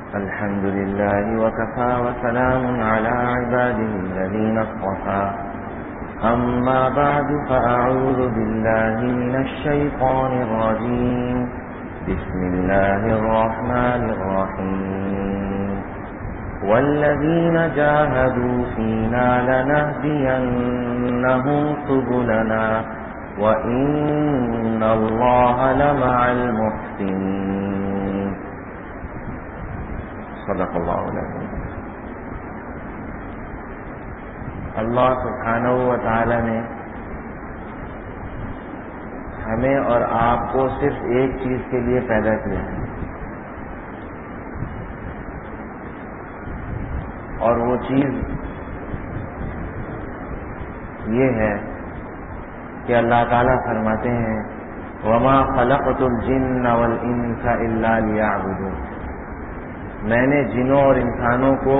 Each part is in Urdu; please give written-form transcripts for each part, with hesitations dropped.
الحمد لله وكفى وسلام على عباده الذين اصطفى أما بعد فأعوذ بالله من الشيطان الرجيم بسم الله الرحمن الرحيم والذين جاهدوا فينا لنهدينهم سبلنا وإن الله لمع المحسنين صدق اللہ العظیم۔ اللہ سبحانہ و تعالی نے ہمیں اور آپ کو صرف ایک چیز کے لیے پیدا کیا ہے، اور وہ چیز یہ ہے کہ اللہ تعالیٰ فرماتے ہیں وَمَا خَلَقْتُ الْجِنَّ وَالْإِنسَ إِلَّا لِيَعْبُدُونِ، میں نے جنوں اور انسانوں کو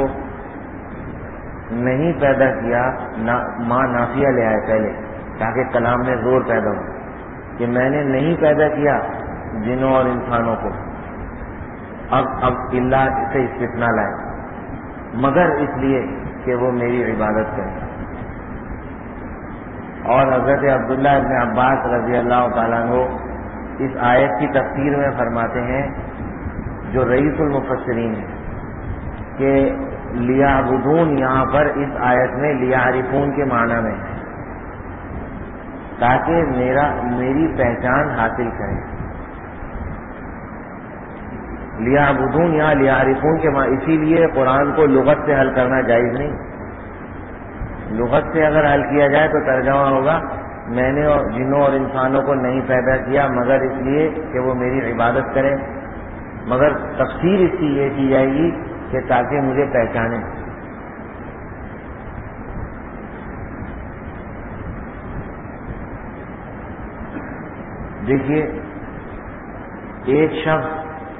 نہیں پیدا کیا، ماں نافیہ لے آئے پہلے تاکہ کلام میں زور پیدا ہو کہ میں نے نہیں پیدا کیا جنوں اور انسانوں کو، اب اللہ سے استثناء لائے، مگر اس لیے کہ وہ میری عبادت کریں۔ اور حضرت عبداللہ ابن عباس رضی اللہ تعالیٰ عنہ اس آیت کی تفسیر میں فرماتے ہیں، جو رئیس المفسرین ہے، کہ لیعبدون یہاں پر اس آیت میں لیعرفون کے معنی میں ہے، تاکہ میری پہچان حاصل کریں۔ لیعبدون یہاں لیعرفون کے معنی، اسی لیے قرآن کو لغت سے حل کرنا جائز نہیں۔ لغت سے اگر حل کیا جائے تو ترجمہ ہوگا میں نے جنوں اور انسانوں کو نہیں پیدا کیا مگر اس لیے کہ وہ میری عبادت کریں، مگر تفسیر اس کی یہ کی جائے گی کہ تاکہ مجھے پہچانیں۔ دیکھیے، ایک شخص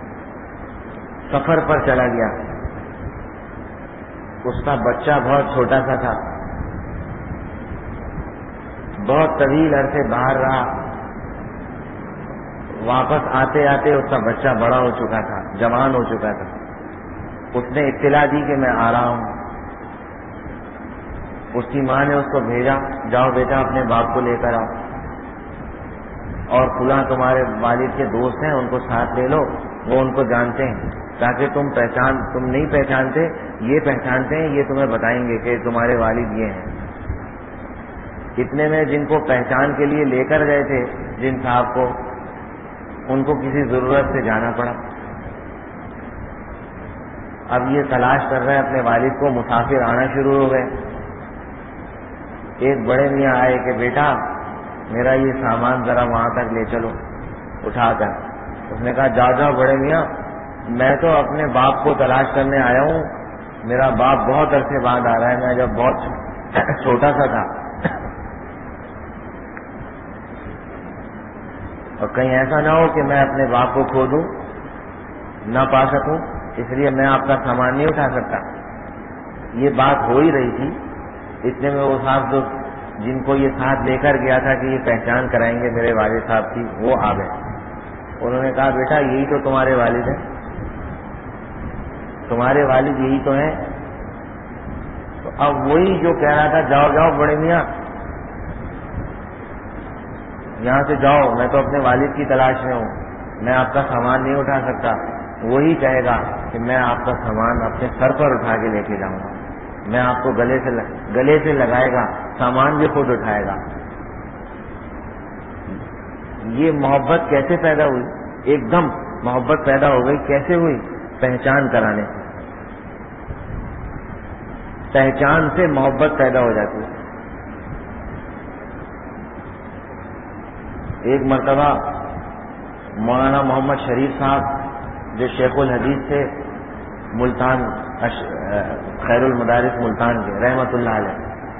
سفر پر چلا گیا، اس کا بچہ بہت چھوٹا سا تھا، بہت طویل عرصے باہر رہا، واپس آتے آتے اس کا بچہ بڑا ہو چکا تھا، جوان ہو چکا تھا۔ اس نے اطلاع دی کہ میں آ رہا ہوں۔ اس کی ماں نے اس کو بھیجا، جاؤ بیٹا اپنے باپ کو لے کر آؤ، اور فلاں تمہارے والد کے دوست ہیں ان کو ساتھ لے لو، وہ ان کو جانتے ہیں، تاکہ تم نہیں پہچانتے، یہ پہچانتے ہیں، یہ تمہیں بتائیں گے کہ تمہارے والد یہ ہیں۔ اتنے میں جن کو پہچان کے لیے لے کر گئے تھے جن صاحب کو، ان کو کسی ضرورت سے جانا پڑا۔ اب یہ تلاش کر رہے ہیں اپنے والد کو، مسافر آنا شروع ہو گئے۔ ایک بڑے میاں آئے کہ بیٹا میرا یہ سامان ذرا وہاں تک لے چلو اٹھا کر۔ اس نے کہا جاؤ بڑے میاں، میں تو اپنے باپ کو تلاش کرنے آیا ہوں، میرا باپ بہت عرصے بعد آ رہا ہے، میں جب بہت چھوٹا سا تھا، اور کہیں ایسا نہ ہو کہ میں اپنے باپ کو کھو دوں، نہ پا سکوں، اس لیے میں آپ کا سامان نہیں اٹھا سکتا۔ یہ بات ہو ہی رہی تھی، اتنے میں وہ صاحب جو جن کو یہ ساتھ لے کر گیا تھا کہ یہ پہچان کرائیں گے میرے والد صاحب کی، وہ آ گئے۔ انہوں نے کہا بیٹا یہی تو تمہارے والد ہیں، تمہارے والد یہی تو ہیں۔ تو اب وہی جو کہہ رہا تھا جاؤ بڑے میاں یہاں سے جاؤ، میں تو اپنے والد کی تلاش میں ہوں، میں آپ کا سامان نہیں اٹھا سکتا، وہی کہے گا کہ میں آپ کا سامان اپنے سر پر اٹھا کے لے کے جاؤں گا، میں آپ کو گلے سے لگائے گا، سامان بھی خود اٹھائے گا۔ یہ محبت کیسے پیدا ہوئی؟ ایک دم محبت پیدا ہو گئی۔ کیسے ہوئی؟ پہچان کرانے سے، پہچان سے محبت پیدا ہو جاتی ہے۔ ایک مرتبہ مولانا محمد شریف صاحب جو شیخ الحدیث تھے ملتان، خیر المدارس ملتان کے، رحمت اللہ علیہ،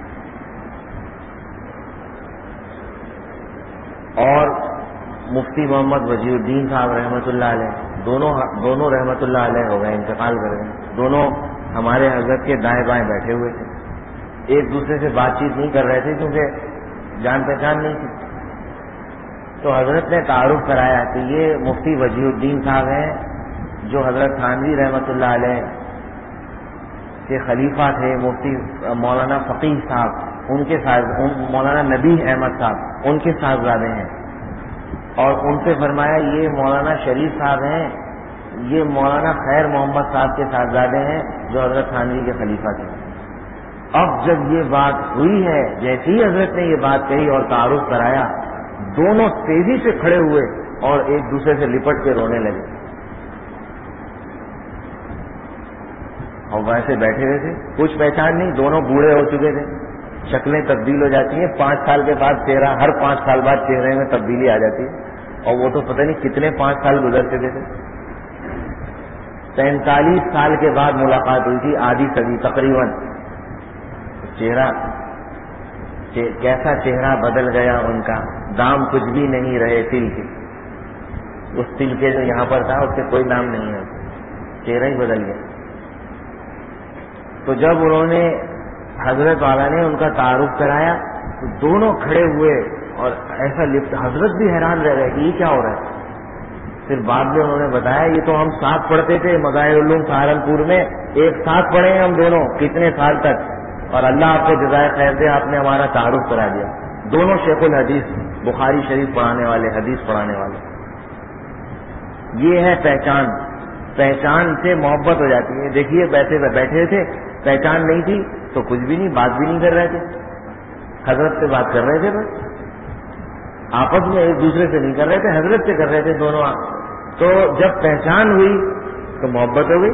اور مفتی محمد وزیر الدین صاحب رحمت اللہ علیہ، دونوں رحمت اللہ علیہ ہو گئے، انتقال کر گئے۔ دونوں ہمارے حضرت کے دائیں بائیں بیٹھے ہوئے تھے، ایک دوسرے سے بات چیت نہیں کر رہے تھے کیونکہ جان پہچان نہیں تھی۔ تو حضرت نے تعارف کرایا کہ یہ مفتی وزیر الدین صاحب ہیں جو حضرت تھانوی رحمۃ اللہ علیہ کے خلیفہ تھے، مفتی مولانا فقیہ صاحب، ان کے مولانا نبی احمد صاحب ان کے صاحبزادے ہیں، اور ان سے فرمایا یہ مولانا شریف صاحب ہیں، یہ مولانا خیر محمد صاحب کے صاحبزادے ہیں جو حضرت تھانوی کے خلیفہ تھے۔ اب جب یہ بات ہوئی ہے، جیسے ہی حضرت نے یہ بات کہی اور تعارف کرایا، دونوں تیزی سے کھڑے ہوئے اور ایک دوسرے سے لپٹ کے رونے لگے، اور ویسے بیٹھے ہوئے تھے، کچھ پہچان نہیں، دونوں بوڑھے ہو چکے تھے، شکلیں تبدیل ہو جاتی ہیں 5 سال کے بعد، چہرہ ہر 5 سال بعد چہرے میں تبدیلی آ جاتی ہے، اور وہ تو پتہ نہیں کتنے 5 سال گزر چکے تھے۔ 43 سال کے بعد ملاقات ہوئی تھی، آدھی صدی تقریباً۔ چہرہ کیسا چہرہ بدل گیا ان کا، دام کچھ بھی نہیں رہے تل کے، اس تل کے جو یہاں پر تھا اس کے کوئی نام نہیں ہے، چہرہ ہی بدل گیا۔ تو جب انہوں نے حضرت والا نے ان کا تعارف کرایا تو دونوں کھڑے ہوئے اور ایسا لفٹ، حضرت بھی حیران رہ گئے کہ یہ کیا ہو رہا ہے۔ پھر بعد میں انہوں نے بتایا یہ تو ہم ساتھ پڑھتے تھے مظاہر العلوم سہارنپور میں، ایک ساتھ پڑھے ہیں ہم دونوں کتنے سال تک، اور اللہ آپ کو جزائے خیر دے، آپ نے ہمارا تعارف کرا دیا۔ دونوں شیخ الحدیث، بخاری شریف پڑھانے والے، حدیث پڑھانے والے۔ یہ ہے پہچان، پہچان سے محبت ہو جاتی ہے۔ دیکھیے بیٹھے تھے، پہچان نہیں تھی تو کچھ بھی نہیں، بات بھی نہیں کر رہے تھے، حضرت سے بات کر رہے تھے، بس آپس میں ایک دوسرے سے نہیں کر رہے تھے، حضرت سے کر رہے تھے دونوں۔ تو جب پہچان ہوئی تو محبت ہو گئی۔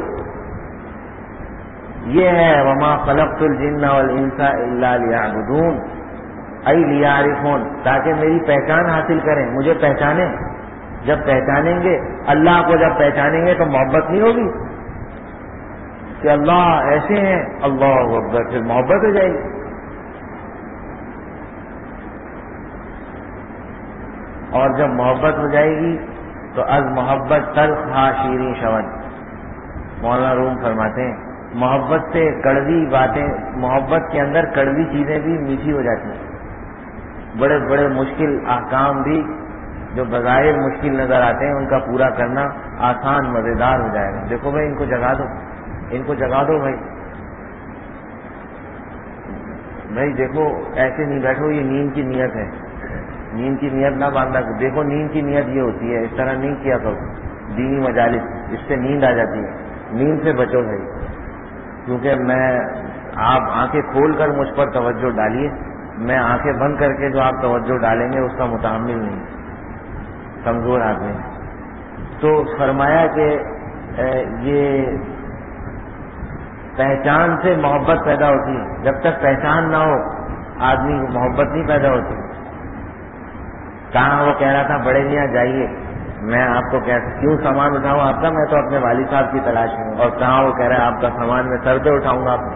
یہ ہے وما خلقت الجن والانس الا لیعبدون ای لیعرفون، تاکہ میری پہچان حاصل کریں، مجھے پہچانیں۔ جب پہچانیں گے اللہ کو، جب پہچانیں گے تو محبت نہیں ہوگی کہ اللہ ایسے ہیں، اللہ اکبر، پھر محبت ہو جائے گی۔ اور جب محبت ہو جائے گی تو از محبت تلخ ہا شیریں شود، مولانا روم فرماتے ہیں محبت سے کڑوی باتیں، محبت کے اندر کڑوی چیزیں بھی میٹھی ہو جاتی ہیں۔ بڑے بڑے مشکل احکام بھی جو بظاہر مشکل نظر آتے ہیں ان کا پورا کرنا آسان مزیدار ہو جائے گا۔ دیکھو بھائی ان کو جگا دو، ان کو جگا دو بھائی، بھائی دیکھو ایسے نہیں بیٹھو، یہ نیند کی نیت ہے، نیند کی نیت نہ باندھا، دیکھو نیند کی نیت یہ ہوتی ہے، اس طرح نہیں کیا کرو دینی مجالس، اس سے نیند آ جاتی ہے، نیند سے بچو بھائی۔ کیونکہ آپ آنکھیں کھول کر مجھ پر توجہ ڈالیے، میں آنکھیں بند کر کے جو آپ توجہ ڈالیں گے اس کا متحمل نہیں، کمزور آدمی۔ تو فرمایا کہ یہ پہچان سے محبت پیدا ہوتی ہے، جب تک پہچان نہ ہو آدمی کو محبت نہیں پیدا ہوتی۔ کہاں وہ کہہ رہا تھا بڑے میاں جائیے، میں آپ کو کیوں سامان اٹھاؤں آپ کا، میں تو اپنے والد صاحب کی تلاش میں ہوں، اور کہاں وہ کہہ رہا ہے آپ کا سامان میں سر پہ اٹھاؤں گا۔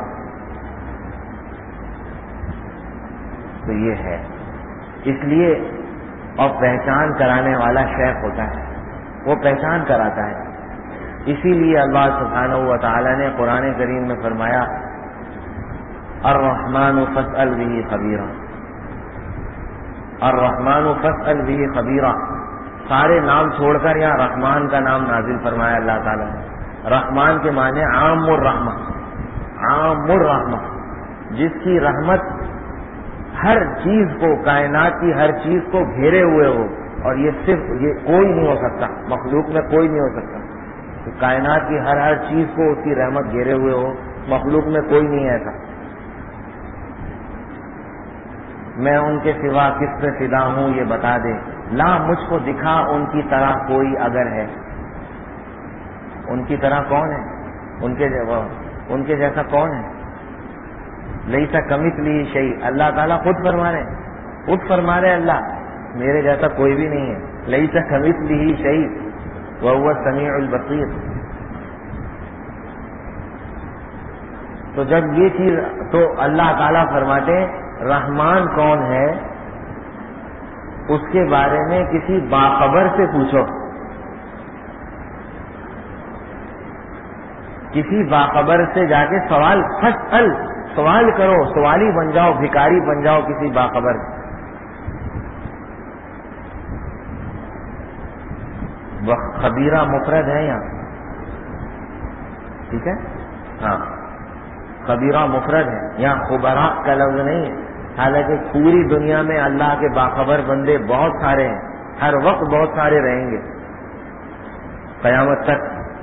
تو یہ ہے، اس لیے اور پہچان کرانے والا شیخ ہوتا ہے، وہ پہچان کراتا ہے۔ اسی لیے اللہ سبحانہ و تعالی نے قرآن کریم میں فرمایا الرحمن فاسأل به خبیرا، الرحمن فاسأل به خبیرا، سارے نام چھوڑ کر یہاں رحمان کا نام نازل فرمایا اللہ تعالیٰ نے۔ رحمان کے معنی عام الرحمہ، عام الرحمہ، جس کی رحمت ہر چیز کو، کائنات کی ہر چیز کو گھیرے ہوئے ہو، اور یہ صرف یہ کوئی نہیں ہو سکتا، مخلوق میں کوئی نہیں ہو سکتا کہ کائنات کی ہر چیز کو اس کی رحمت گھیرے ہوئے ہو، مخلوق میں کوئی نہیں ایسا۔ میں ان کے سوا کس پہ فدا ہوں یہ بتا دے، لا مجھ کو دکھا ان کی طرح کوئی اگر ہے۔ ان کی طرح کون ہے؟ ان کے جیسا کون ہے؟ لیسا کمثلہ شیء، اللہ تعالیٰ خود فرما رہے اللہ میرے جیسا کوئی بھی نہیں ہے، لیسا کمثلہ شیء وہو السمیع البصیر۔ تو جب یہ چیز، تو اللہ تعالیٰ فرماتے ہیں رحمان کون ہے اس کے بارے میں کسی باخبر سے پوچھو، کسی باخبر سے جا کے سوال کرو، سوالی بن جاؤ، بھکاری بن جاؤ کسی باخبر سے۔ خبیرہ مفرد ہے یہاں، ٹھیک ہے؟ ہاں، خبیرہ مفرد ہے، یہاں خبراء کا لفظ نہیں ہے، حالانکہ پوری دنیا میں اللہ کے باخبر بندے بہت سارے ہیں، ہر وقت بہت سارے رہیں گے قیامت تک،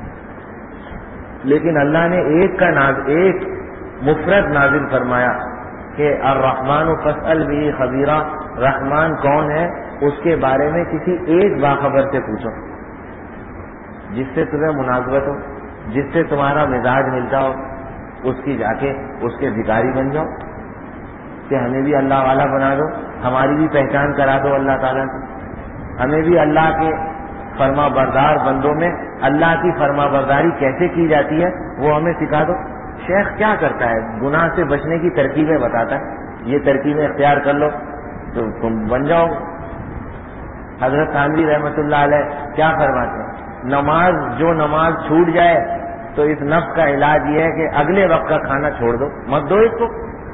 لیکن اللہ نے ایک مفرد نازل فرمایا کہ الرحمن فاسأل به خبیرہ، رحمان کون ہے اس کے بارے میں کسی ایک باخبر سے پوچھو، جس سے تمہیں مناسبت ہو، جس سے تمہارا مزاج ملتا ہو، اس کی جا کے اس کے بھکاری بن جاؤ کہ ہمیں بھی اللہ والا بنا دو، ہماری بھی پہچان کرا دو اللہ تعالیٰ سے، ہمیں بھی اللہ کے فرما بردار بندوں میں اللہ کی فرما برداری کیسے کی جاتی ہے وہ ہمیں سکھا دو۔ شیخ کیا کرتا ہے؟ گناہ سے بچنے کی ترکیبیں بتاتا ہے، یہ ترکیبیں اختیار کر لو تو تم بن جاؤ۔ حضرت تھانوی رحمۃ اللہ علیہ کیا فرماتے ہیں؟ جو نماز چھوٹ جائے تو اس نفس کا علاج یہ ہے کہ اگلے وقت کا کھانا چھوڑ دو، مت دو اس کو۔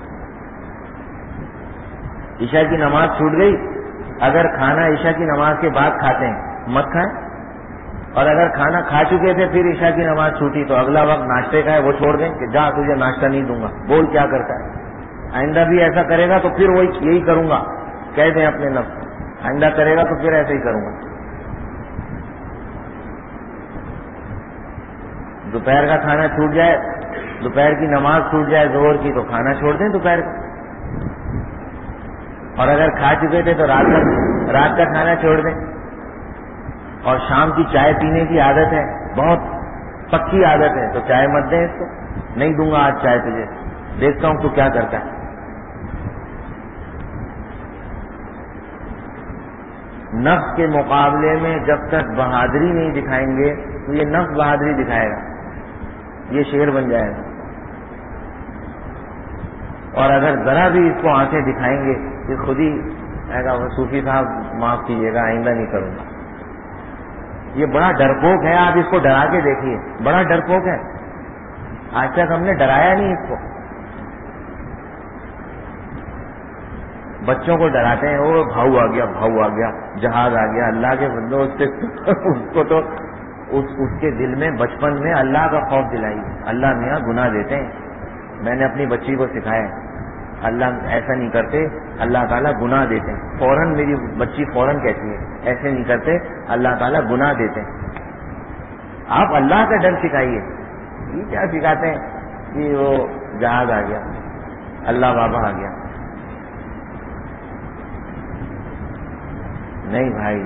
عشاء کی نماز چھوٹ گئی، اگر کھانا عشاء کی نماز کے بعد کھاتے ہیں مت کھائیں، اور اگر کھانا کھا چکے تھے پھر عشاء کی نماز چھوٹی تو اگلا وقت ناشتے کا ہے وہ چھوڑ دیں کہ جا تجھے ناشتہ نہیں دوں گا۔ بول کیا کرتا ہے؟ آئندہ بھی ایسا کرے گا تو پھر وہی یہی کروں گا، کہہ دیں اپنے نفس کو، آئندہ کرے گا تو پھر ایسے ہی کروں گا۔ دوپہر کا کھانا چھوٹ جائے، دوپہر کی نماز چھوٹ جائے ظہر کی تو کھانا چھوڑ دیں دوپہر کا، اور اگر کھا چکے تھے تو رات کا کھانا چھوڑ دیں۔ اور شام کی چائے پینے کی عادت ہے، بہت پکی عادت ہے، تو چائے مت دیں اس کو، نہیں دوں گا آج چائے تجھے، دیکھتا ہوں تو کیا کرتا ہے۔ نفس کے مقابلے میں جب تک بہادری نہیں دکھائیں گے تو یہ نفس بہادری دکھائے گا، یہ شیر بن جائے گا، اور اگر ذرا بھی اس کو آنکھیں دکھائیں گے کہ خود ہی کہے گا وہ صوفی صاحب معاف کیجیے گا آئندہ نہیں کروں گا۔ یہ بڑا ڈرپوک ہے، آپ اس کو ڈرا کے دیکھیے، بڑا ڈرپوک ہے، آج تک ہم نے ڈرایا نہیں اس کو۔ بچوں کو ڈراتے ہیں، وہ بھاؤ آ گیا، جہاز آ گیا، اللہ کے بندوں اس کو تو اس کے دل میں بچپن میں اللہ کا خوف دلائیے۔ اللہ میاں گناہ دیتے ہیں، میں نے اپنی بچی کو سکھایا اللہ ایسا نہیں کرتے، اللہ تعالیٰ گناہ دیتے ہیں، فوراً میری بچی فوراً کہتی ہے ایسے نہیں کرتے، اللہ تعالیٰ گناہ دیتے ہیں۔ آپ اللہ کا ڈر سکھائیے، یہ کیا سکھاتے ہیں کہ وہ جہاز آ گیا، اللہ بابا آ گیا۔ نہیں بھائی،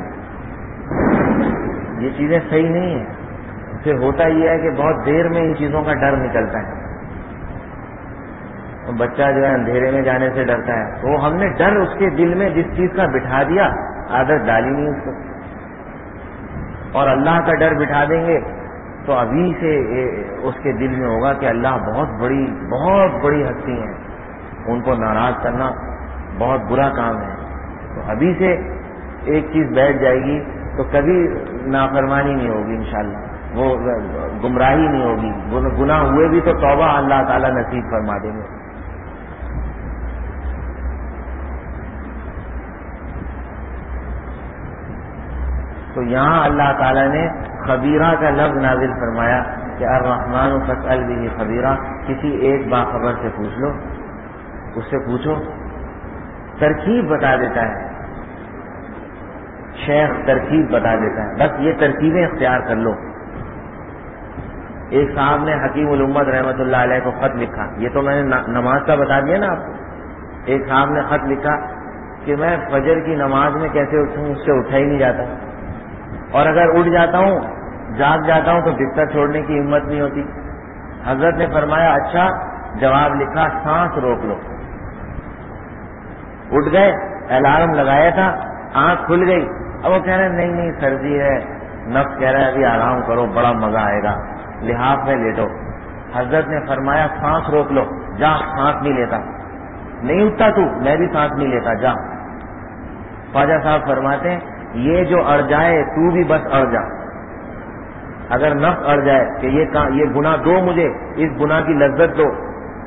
یہ چیزیں صحیح نہیں ہیں۔ پھر ہوتا یہ ہے کہ بہت دیر میں ان چیزوں کا ڈر نکلتا ہے، بچہ جو ہے اندھیرے میں جانے سے ڈرتا ہے، تو ہم نے ڈر اس کے دل میں جس چیز کا بٹھا دیا، عادت ڈالی نہیں اس کو۔ اور اللہ کا ڈر بٹھا دیں گے تو ابھی سے اس کے دل میں ہوگا کہ اللہ بہت بڑی ہستی ہیں، ان کو ناراض کرنا بہت برا کام ہے۔ تو ابھی سے ایک چیز بیٹھ جائے گی تو کبھی نافرمانی نہیں ہوگی انشاءاللہ، وہ گمراہی نہیں ہوگی، گناہ ہوئے بھی تو توبہ اللہ تعالیٰ نصیب فرما دیں گے۔ تو یہاں اللہ تعالیٰ نے خبیرہ کا لفظ نازل فرمایا کہ الرحمن فاسأل به خبیرہ، کسی ایک باخبر سے پوچھ لو، اس سے پوچھو۔ ترکیب بتا دیتا ہے شیخ، ترکیب بتا دیتا ہے، بس یہ ترکیبیں اختیار کر لو۔ ایک صاحب نے حکیم الامت رحمۃ اللہ علیہ کو خط لکھا، یہ تو میں نے نماز کا بتا دیا نا آپ کو۔ ایک صاحب نے خط لکھا کہ میں فجر کی نماز میں کیسے اٹھوں، اس سے اٹھا ہی نہیں جاتا، اور اگر اٹھ جاتا ہوں جاگ جاتا ہوں تو بستر چھوڑنے کی ہمت نہیں ہوتی۔ حضرت نے فرمایا اچھا، جواب لکھا سانس روک لو۔ اٹھ گئے، الارم لگایا تھا، آنکھ کھل گئی، اب وہ کہہ رہے ہیں نہیں سردی ہے، نفس کہہ رہا ہے ابھی آرام کرو بڑا مزہ آئے گا، لحاف میں لیٹو۔ حضرت نے فرمایا سانس روک لو، جا سانس نہیں لیتا، نہیں اٹھتا تو میں بھی سانس نہیں لیتا، جا۔ خواجہ صاحب فرماتے ہیں یہ جو اڑ جائے تو بھی بس اڑ جا۔ اگر نفس اڑ جائے کہ یہ گناہ دو، مجھے اس گناہ کی لذت دو،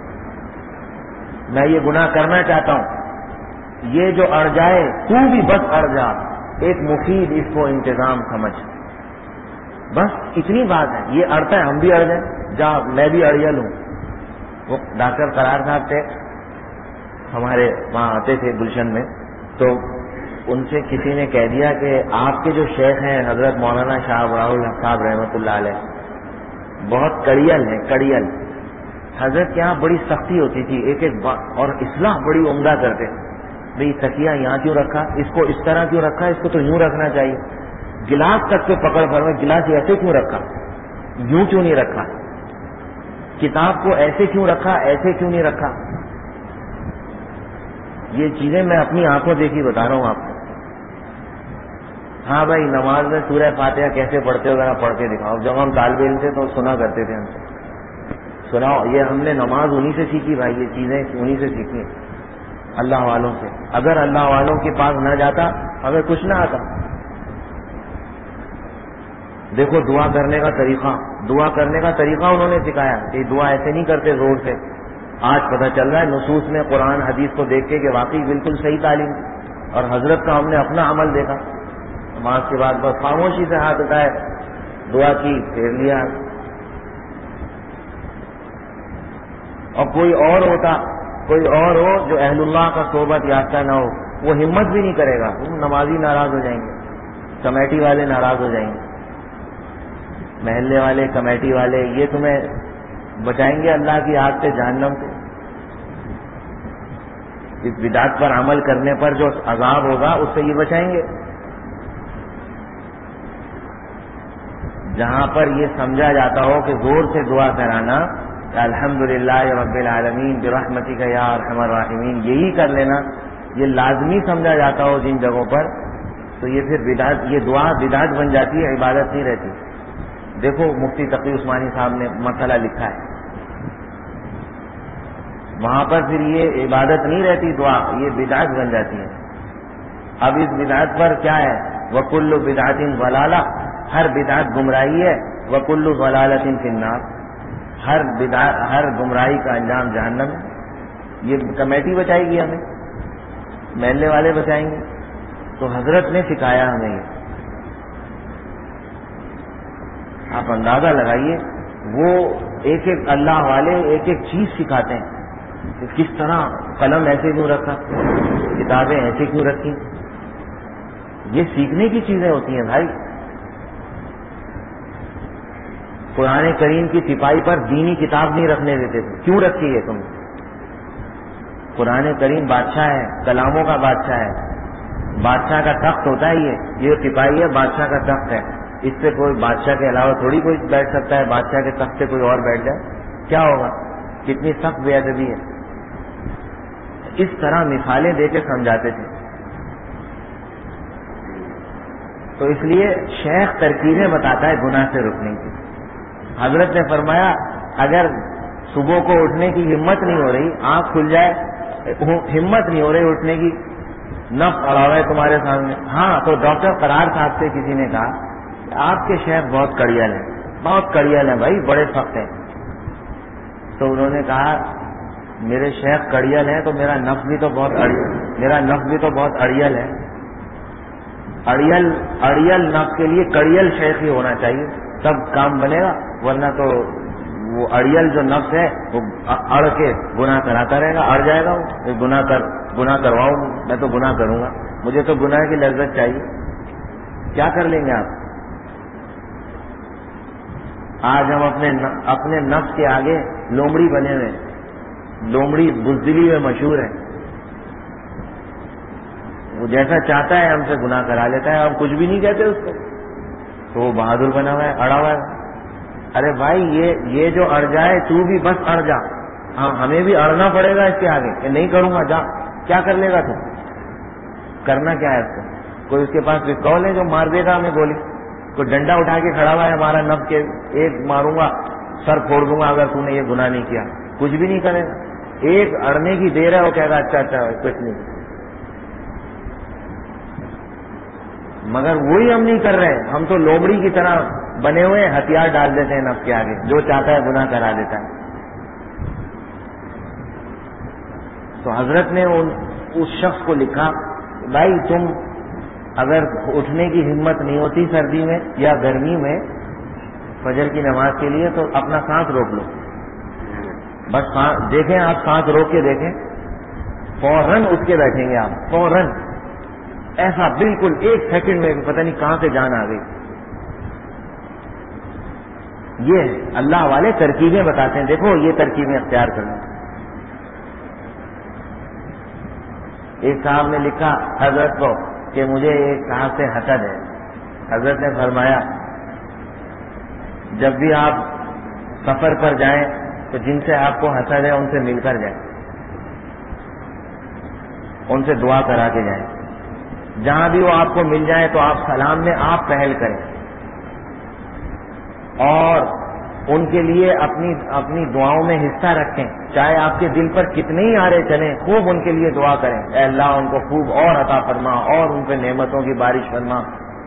میں یہ گناہ کرنا چاہتا ہوں، یہ جو اڑ جائے تو بھی بس اڑ جا، ایک مفید اس کو انتظام سمجھ، بس اتنی بات ہے۔ یہ اڑتا ہے ہم بھی اڑ جائیں، جا میں بھی اڑیل ہوں. وہ ڈاکٹر قرار صاحب تھے ہمارے وہاں آتے تھے گلشن میں, تو ان سے کسی نے کہہ دیا کہ آپ کے جو شیخ ہیں حضرت مولانا شاہ ابراہ الحق صاحب رحمۃ اللہ علیہ بہت کڑیل ہیں, کڑیل. حضرت کے یہاں بڑی سختی ہوتی تھی ایک ایک بات, اور اصلاح بڑی عمدہ کرتے. بھئی تکیہ یہاں کیوں رکھا, اس کو اس طرح کیوں رکھا, اس کو تو یوں رکھنا چاہیے. گلاس تک پہ پکڑ فرمائے, گلاس ایسے کیوں رکھا, یوں کیوں نہیں رکھا, کتاب کو ایسے کیوں رکھا, ایسے کیوں نہیں رکھا. یہ چیزیں میں اپنی آنکھوں دیکھی بتا رہا ہوں آپ کو. ہاں بھائی نماز میں سورہ فاتحہ کیسے پڑھتے ہو ذرا پڑھ کے دکھاؤ. جب ہم طالب علم تھے تو سنا کرتے تھے ہم سے, سناؤ. یہ ہم نے نماز انہی سے سیکھی بھائی, یہ چیزیں انہی سے سیکھی اللہ والوں سے. اگر اللہ والوں کے پاس نہ جاتا ہمیں کچھ نہ آتا. دیکھو دعا کرنے کا طریقہ, دعا کرنے کا طریقہ انہوں نے سکھایا کہ دعا ایسے نہیں کرتے زور سے. آج پتہ چل رہا ہے نصوص میں قرآن حدیث کو دیکھ کے کہ واقعی بالکل صحیح تعلیم, اور حضرت کا ہم نے اپنا عمل دیکھا. نماز کے بعد بس خاموشی سے ہاتھ اٹھائے, دعا کی, پھیر لیا. اور کوئی اور ہوتا, کوئی اور ہو جو اہل اللہ کا صحبت یافتہ نہ ہو, وہ ہمت بھی نہیں کرے گا. نمازی ناراض ہو جائیں گے, کمیٹی والے ناراض ہو جائیں گے, محلے والے, کمیٹی والے, یہ تمہیں بچائیں گے اللہ کی آگ سے, جہنم سے. اس بدعت پر عمل کرنے پر جو عذاب ہوگا اس سے یہ بچائیں گے. جہاں پر یہ سمجھا جاتا ہو کہ زور سے دعا کرانا, الحمدللہ رب العالمین برحمتک یا ارحم الراحمین, یہی کر لینا, یہ لازمی سمجھا جاتا ہو جن جگہوں پر, تو یہ پھر بدعت, یہ دعا بدعت بن جاتی ہے, عبادت نہیں رہتی. دیکھو مفتی تقی عثمانی صاحب نے مسئلہ لکھا ہے, وہاں پر پھر یہ عبادت نہیں رہتی دعا, یہ بدعت بن جاتی ہے. اب اس بدعت پر کیا ہے, وَكُلُّ بِدْعَةٍ ضَلَالَةٍ, ہر بدعت گمراہی ہے, وَكُلُّ ضَلَالَةٍ فِي النَّارِ, ہر گمراہی کا انجام جہنم ہے. یہ کمیٹی بچائے گی ہمیں, محلے والے بچائیں گے. تو حضرت نے سکھایا ہمیں یہ. آپ اندازہ لگائیے, وہ ایک ایک اللہ والے ایک ایک چیز سکھاتے ہیں کہ کس طرح قلم ایسے کیوں رکھا, کتابیں ایسے کیوں رکھی. یہ سیکھنے کی چیزیں ہوتی ہیں بھائی. قرآن کریم کی صفائی پر دینی کتاب نہیں رکھنے دیتے تھے, کیوں رکھی ہے تم؟ قرآن کریم بادشاہ ہے, کلاموں کا بادشاہ ہے, بادشاہ کا تخت ہوتا ہے. یہ صفائی ہے, بادشاہ کا تخت ہے. اس سے کوئی بادشاہ کے علاوہ تھوڑی کوئی بیٹھ سکتا ہے, بادشاہ کے تخت سے کوئی اور بیٹھ جائے کیا ہوگا؟ کتنی سخت بے ادبی ہے. اس طرح مثالیں دے کے سمجھاتے تھے. تو اس لیے شیخ ترکیبیں بتاتا ہے گناہ سے رکنے کی. حضرت نے فرمایا اگر صبح کو اٹھنے کی ہمت نہیں ہو رہی, آنکھ کھل جائے, ہمت نہیں ہو رہی اٹھنے کی, نف پڑا ہوا ہے تمہارے سامنے, ہاں تو ڈاکٹر قرار صاحب سے کسی نے کہا آپ کے شیخ بہت کڑیل ہیں, بہت کڑیل ہیں بھائی, بڑے سخت ہیں. تو انہوں نے کہا میرے شیخ کڑیل ہیں تو میرا نفس بھی تو بہت اڑیل ہے. اڑیل نفس کے لیے کڑیل شیخ ہی ہونا چاہیے, تب کام بنے گا, ورنہ تو وہ اڑیل جو نفس ہے وہ اڑ کے گناہ کراتا رہے گا, اڑ جائے گا. وہ گناہ کرواؤں, میں تو گناہ کروں گا, مجھے تو گناہ کی لذت چاہیے. کیا کر لیں گے آپ؟ آج ہم اپنے نفس کے آگے لومڑی بنے ہوئے. لومڑی بزدلی میں مشہور ہے, وہ جیسا چاہتا ہے ہم سے گناہ کرا لیتا ہے, ہم کچھ بھی نہیں کہتے اس کو, تو وہ بہادر بنا ہوا ہے, اڑا ہوا ہے. ارے بھائی یہ جو اڑ جائے تو بھی بس اڑ جا, ہمیں بھی اڑنا پڑے گا اس کے آگے کہ نہیں کروں گا. جا, کیا کر لے گا تو؟ کرنا کیا ہے اس کو؟ کوئی اس کے پاس پستول ہے جو مار دے گا ہمیں گولی؟ کوئی ڈنڈا اٹھا کے کھڑا ہوا ہے ہمارا نفس کے, ایک ماروں گا سر پھوڑ دوں گا اگر تو نے یہ گناہ نہیں کیا. کچھ بھی نہیں کرے گا. ایک اڑنے کی دیر ہے, وہ کہے گا اچھا کچھ نہیں. مگر وہی ہم نہیں کر رہے, ہم تو لومڑی کی طرح بنے ہوئے ہتھیار ڈال دیتے ہیں نفس کے آگے, جو چاہتا ہے گناہ کرا دیتا ہے. تو حضرت نے اس شخص کو لکھا بھائی تم اگر اٹھنے کی ہمت نہیں ہوتی سردی میں یا گرمی میں فجر کی نماز کے لیے تو اپنا سانس روک لو، بس دیکھیں آپ سانس روک کے دیکھیں، فوراً اٹھ کے بیٹھیں گے آپ، فوراً، ایسا بالکل 1 سیکنڈ میں پتہ نہیں کہاں سے جان آ گئی۔ یہ اللہ والے ترکیبیں بتاتے ہیں، دیکھو یہ ترکیبیں اختیار کرنا۔ ایک صاحب نے لکھا حضرت کو کہ مجھے ایک صاحب سے حسد ہے۔ حضرت نے فرمایا جب بھی آپ سفر پر جائیں تو جن سے آپ کو حسد ہے ان سے مل کر جائیں، ان سے دعا کرا کے جائیں، جہاں بھی وہ آپ کو مل جائیں تو آپ سلام میں آپ پہل کریں، اور ان کے لیے اپنی دعاؤں میں حصہ رکھیں، چاہے آپ کے دل پر کتنے ہی آرے چلیں، خوب ان کے لیے دعا کریں، اے اللہ ان کو خوب اور عطا فرما اور ان پہ نعمتوں کی بارش فرما۔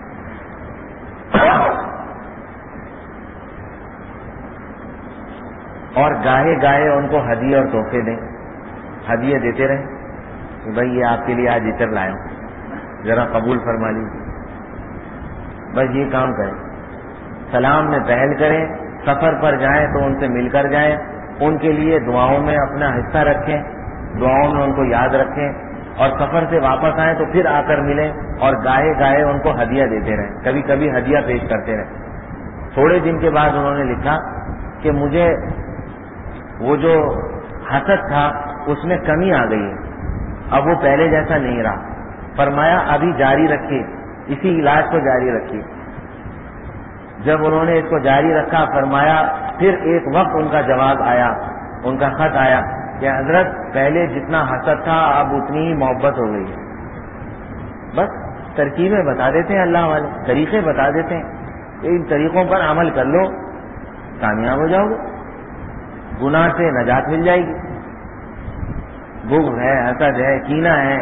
اور گاہے گاہے ان کو ہدیے اور تحفے دیں، ہدیے دیتے رہیں کہ بھائی یہ آپ کے لیے آج عطر لایا ہوں، ذرا قبول فرما لیجیے، بس یہ کام کریں، سلام میں پہل کریں، سفر پر جائیں تو ان سے مل کر جائیں، ان کے لیے دعاؤں میں اپنا حصہ رکھیں، دعاؤں میں ان کو یاد رکھیں، اور سفر سے واپس آئیں تو پھر آ کر ملیں، اور گاہے گاہے ان کو ہدیہ دیتے رہیں، کبھی کبھی ہدیہ پیش کرتے رہیں۔ تھوڑے دن کے بعد انہوں نے لکھا کہ مجھے وہ جو حسد تھا اس میں کمی آ گئی ہے، اب وہ پہلے جیسا نہیں رہا۔ فرمایا ابھی جاری رکھیے، اسی علاج کو جاری رکھیے۔ جب انہوں نے اس کو جاری رکھا، فرمایا پھر ایک وقت ان کا جواب آیا، ان کا خط آیا کہ حضرت پہلے جتنا حسد تھا اب اتنی ہی محبت ہو گئی ہے۔ بس ترکیبیں بتا دیتے ہیں اللہ والے، طریقے بتا دیتے ہیں، ان طریقوں پر عمل کر لو، کامیاب ہو جاؤ گے، گناہ سے نجات مل جائے گی۔ بغض ہے، حسد ہے، کینہ ہے،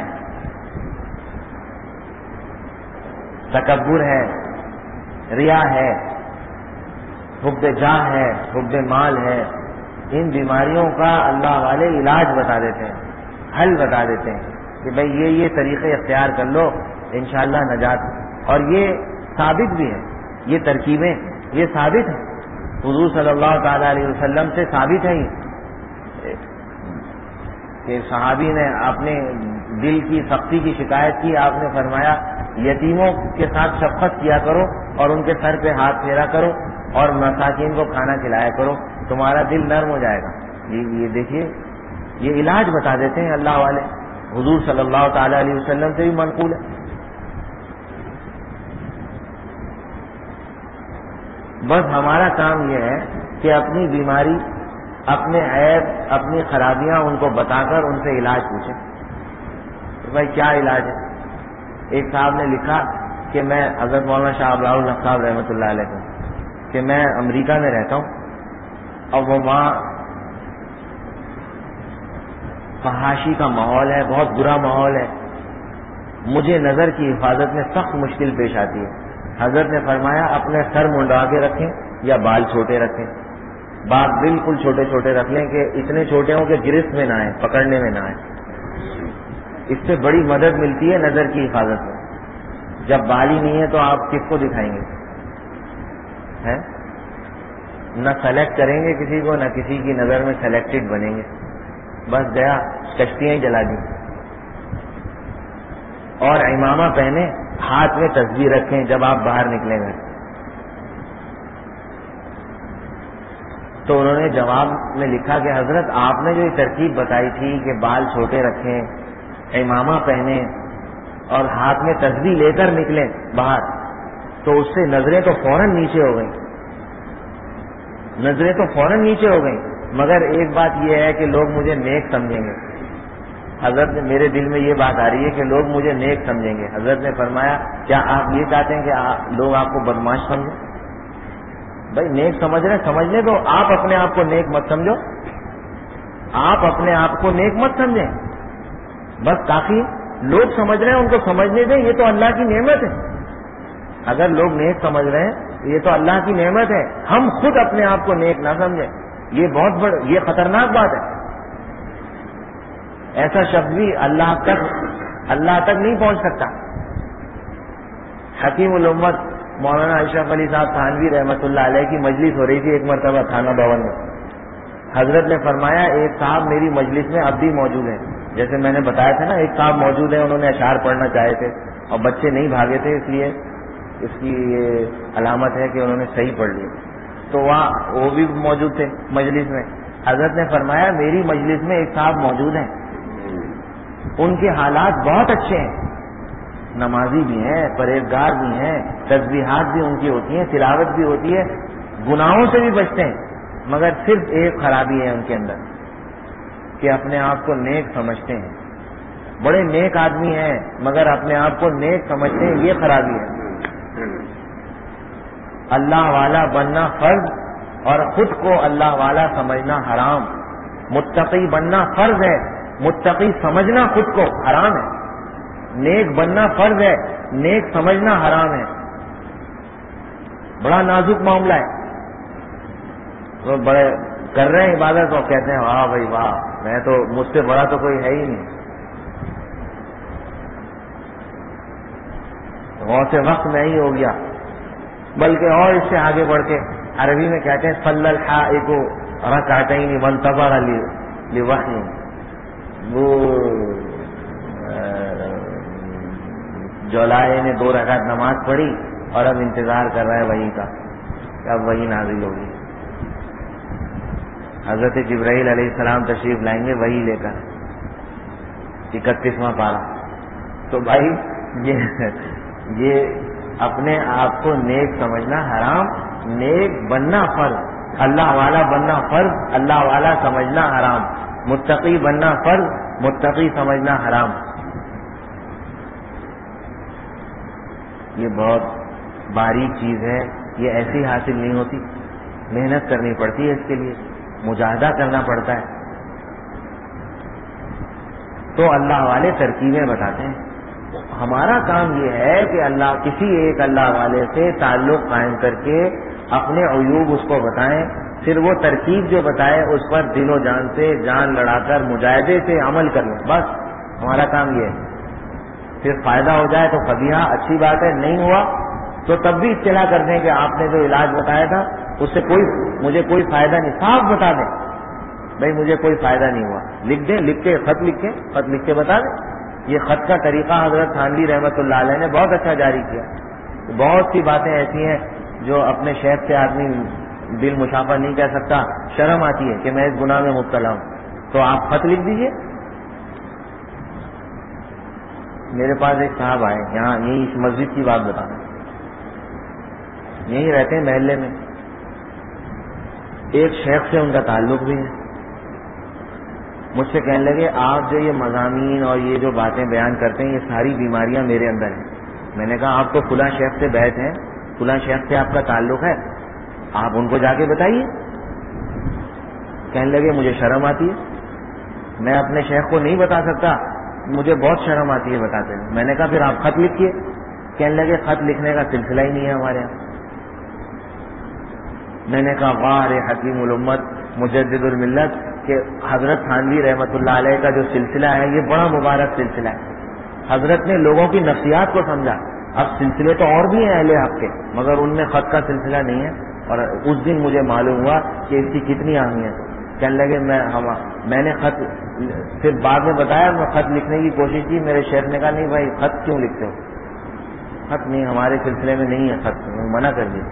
تکبر ہے، ریا ہے، حب جاہ ہے، حب مال ہے، ان بیماریوں کا اللہ والے علاج بتا دیتے ہیں، حل بتا دیتے ہیں کہ بھئی یہ طریقے اختیار کر لو، انشاءاللہ نجات۔ اور یہ ثابت بھی ہے، یہ ترکیبیں یہ ثابت ہیں، حضور صلی اللہ تعالی علیہ وسلم سے ثابت ہے کہ صحابی نے اپنے دل کی سختی کی شکایت کی، آپ نے فرمایا یتیموں کے ساتھ شفقت کیا کرو اور ان کے سر پہ ہاتھ پھیرا کرو اور مساکین کو کھانا کھلایا کرو، تمہارا دل نرم ہو جائے گا۔ یہ دیکھیے، یہ علاج بتا دیتے ہیں اللہ والے، حضور صلی اللہ تعالی علیہ وسلم سے بھی منقول ہے۔ بس ہمارا کام یہ ہے کہ اپنی بیماری، اپنے عیب، اپنی خرابیاں ان کو بتا کر ان سے علاج پوچھیں کہ بھائی کیا علاج ہے۔ ایک صاحب نے لکھا کہ میں حضرت مولانا شاہ ابراہ الحق صاحب رحمۃ اللہ علیہ کو کہ میں امریکہ میں رہتا ہوں اور وہ وہاں فحاشی کا ماحول ہے، بہت برا ماحول ہے، مجھے نظر کی حفاظت میں سخت مشکل پیش آتی ہے۔ حضرت نے فرمایا اپنے سر منڈوا کے رکھیں یا بال چھوٹے رکھیں، بال بالکل چھوٹے چھوٹے رکھ لیں کہ اتنے چھوٹے ہوں کہ گرفت میں نہ آئیں، پکڑنے میں نہ آئیں، اس سے بڑی مدد ملتی ہے نظر کی حفاظت میں۔ جب بال ہی نہیں ہے تو آپ کس کو دکھائیں گے؟ نہ سلیکٹ کریں گے کسی کو، نہ کسی کی نظر میں سلیکٹڈ بنیں گے، بس گیا، کشتیاں ہی جلا دی۔ اور امامہ پہنے، ہاتھ میں تسبیح رکھیں جب آپ باہر نکلیں گے۔ تو انہوں نے جواب میں لکھا کہ حضرت آپ نے جو یہ ترکیب بتائی تھی کہ بال چھوٹے رکھیں، امامہ پہنیں اور ہاتھ میں تسبیح لے کر نکلیں باہر، تو اس سے نظریں تو فوراً نیچے ہو گئیں، نظریں تو فوراً نیچے ہو گئیں، مگر ایک بات یہ ہے کہ لوگ مجھے نیک سمجھیں گے۔ حضرت نے میرے دل میں یہ بات آ رہی ہے کہ لوگ مجھے نیک سمجھیں گے۔ حضرت نے فرمایا کیا آپ یہ چاہتے ہیں کہ لوگ آپ کو بدمعاش سمجھیں؟ بھائی نیک سمجھ رہے ہیں، سمجھنے دو، آپ اپنے آپ کو نیک مت سمجھو، آپ اپنے آپ کو نیک مت سمجھیں، بس کافی لوگ سمجھ رہے ہیں ان کو سمجھنے دیں، یہ تو اللہ کی نعمت ہے۔ اگر لوگ نیک سمجھ رہے ہیں یہ تو اللہ کی نعمت ہے، ہم خود اپنے آپ کو نیک نہ سمجھیں، یہ بہت یہ خطرناک بات ہے۔ ایسا شخص بھی اللہ تک نہیں پہنچ سکتا۔ حکیم الامت مولانا اشرف علی صاحب تھانوی رحمۃ اللہ علیہ کی مجلس ہو رہی تھی ایک مرتبہ تھانہ بھون میں. حضرت نے فرمایا ایک صاحب میری مجلس میں اب بھی موجود ہیں. جیسے میں نے بتایا تھا نا ایک صاحب موجود ہیں, انہوں نے اشعار پڑھنا چاہے تھے اور بچے نہیں بھاگے تھے, اس لیے اس کی یہ علامت ہے کہ انہوں نے صحیح پڑھ لیا. تو وہاں وہ بھی موجود تھے مجلس میں. حضرت نے فرمایا میری مجلس میں ایک صاحب موجود ہیں, ان کے حالات بہت اچھے ہیں, نمازی بھی ہیں, پرہیزگار بھی ہیں, تسبیحات بھی ان کی ہوتی ہیں, تلاوت بھی ہوتی ہے, گناہوں سے بھی بچتے ہیں, مگر صرف ایک خرابی ہے ان کے اندر کہ اپنے آپ کو نیک سمجھتے ہیں. بڑے نیک آدمی ہیں مگر اپنے آپ کو نیک سمجھتے ہیں, یہ خرابی ہے. اللہ والا بننا فرض اور خود کو اللہ والا سمجھنا حرام. متقی بننا فرض ہے, متقی سمجھنا خود کو حرام ہے. نیک بننا فرض ہے, نیک سمجھنا حرام ہے. بڑا نازک معاملہ ہے. وہ بڑے کر رہے ہیں عبادت اور کہتے ہیں واہ بھائی واہ, میں تو مجھ سے بڑا تو کوئی ہے ہی نہیں. غوث وقت میں ہی ہو گیا. بلکہ اور اس سے آگے بڑھ کے عربی میں کہتے ہیں صلی الحائق رکعتین وانتظر لوحی. وہ جولائے نے 2 رکعت نماز پڑھی اور اب انتظار کر رہا ہے وحی کا کہ اب وحی نازل ہوگی. حضرت جبرائیل علیہ السلام تشریف لائیں گے وحی لے کر, 31واں پارہ. تو بھائی یہ اپنے آپ کو نیک سمجھنا حرام, نیک بننا فرض. اللہ والا بننا فرض, اللہ والا سمجھنا حرام. متقی بننا فرض, متقی سمجھنا حرام. یہ بہت باریک چیز ہے, یہ ایسی حاصل نہیں ہوتی, محنت کرنی پڑتی ہے اس کے لیے, مجاہدہ کرنا پڑتا ہے. تو اللہ والے ترکیبیں بتاتے ہیں. ہمارا کام یہ ہے کہ اللہ کسی ایک اللہ والے سے تعلق قائم کر کے اپنے عیوب اس کو بتائیں, پھر وہ ترکیب جو بتائے اس پر دل و جان سے جان لڑا کر مجاہدے سے عمل کر لیں. بس ہمارا کام یہ ہے. پھر فائدہ ہو جائے تو قبیحہ اچھی بات ہے, نہیں ہوا تو تب بھی اطلاع کر دیں کہ آپ نے جو علاج بتایا تھا اس سے مجھے کوئی فائدہ نہیں. صاف بتا دیں بھائی مجھے کوئی فائدہ نہیں ہوا, لکھ دیں, لکھ کے خط لکھ کے بتا دیں. یہ خط کا طریقہ حضرت تھانوی رحمۃ اللہ علیہ نے بہت اچھا جاری کیا. بہت سی باتیں ایسی ہیں جو اپنے شیخ سے آدمی دل مشافہ نہیں کہہ سکتا, شرم آتی ہے کہ میں اس گناہ میں مبتلا ہوں, تو آپ خط لکھ دیجئے. میرے پاس ایک صاحب آئے یہاں, یہی اس مسجد کی بات بتانا, یہی رہتے ہیں محلے میں. ایک شیخ سے ان کا تعلق بھی ہے. مجھ سے کہنے لگے آپ جو یہ مضامین اور یہ جو باتیں بیان کرتے ہیں یہ ساری بیماریاں میرے اندر ہیں. میں نے کہا آپ تو فلاں شیخ سے بیعت ہیں, فلاں شیخ سے آپ کا تعلق ہے, آپ ان کو جا کے بتائیے. کہنے لگے مجھے شرم آتی ہے, میں اپنے شیخ کو نہیں بتا سکتا, مجھے بہت شرم آتی ہے بتاتے ہیں. میں نے کہا پھر آپ خط لکھیے. کہنے لگے خط لکھنے کا سلسلہ ہی نہیں ہے ہمارے یہاں. میں نے کہا واہ رے حکیم الامت مجدد الملت کہ حضرت تھانوی رحمۃ اللہ علیہ کا جو سلسلہ ہے یہ بڑا مبارک سلسلہ ہے. حضرت نے لوگوں کی نفسیات کو سمجھا. اب سلسلے تو اور بھی ہیں اہل حق کے, مگر ان میں خط کا سلسلہ نہیں ہے. اور اس دن مجھے معلوم ہوا کہ اس کی کتنی اہمیت. کہنے لگے میں نے خط پھر بعد میں بتایا, میں خط لکھنے کی کوشش کی. میرے شیخ نے کہا نہیں بھائی خط کیوں لکھتے ہو, خط نہیں, ہمارے سلسلے میں نہیں ہے خط, منع کر دی.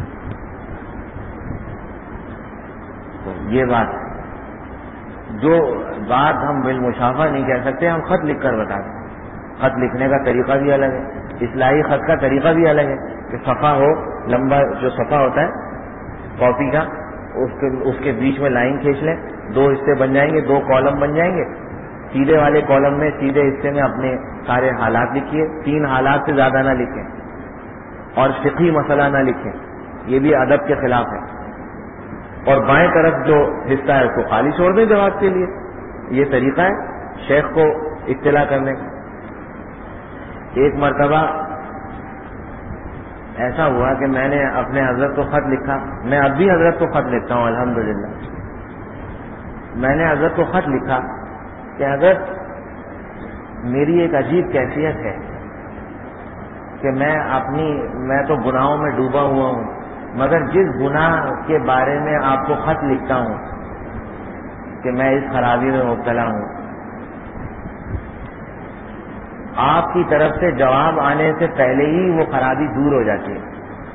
تو یہ بات ہے, جو بات ہم بالمشافہ نہیں کہہ سکتے ہم خط لکھ کر بتا دیں. خط لکھنے کا طریقہ بھی الگ ہے, اصلاحی خط کا طریقہ بھی الگ ہے کہ صفحہ ہو, لمبا جو صفحہ ہوتا ہے کاپی کا, اس کے بیچ میں لائن کھینچ لیں, 2 حصے بن جائیں گے, 2 کالم بن جائیں گے. سیدھے والے کالم میں سیدھے حصے میں اپنے سارے حالات لکھیے, 3 حالات سے زیادہ نہ لکھیں, اور فقہی مسئلہ نہ لکھیں, یہ بھی ادب کے خلاف ہے. اور بائیں طرف جو حصہ ہے اس کو خالی چھوڑ دیں جواب کے لیے. یہ طریقہ ہے شیخ کو اطلاع کرنے کا. ایک مرتبہ ایسا ہوا کہ میں نے اپنے حضرت کو خط لکھا. میں اب بھی حضرت کو خط لکھتا ہوں الحمدللہ. میں نے حضرت کو خط لکھا کہ حضرت میری ایک عجیب کیفیت ہے کہ میں تو گناہوں میں ڈوبا ہوا ہوں، مگر جس گناہ کے بارے میں آپ کو خط لکھتا ہوں کہ میں اس خرابی میں مبتلا ہوں، آپ کی طرف سے جواب آنے سے پہلے ہی وہ خرابی دور ہو جاتی ہے.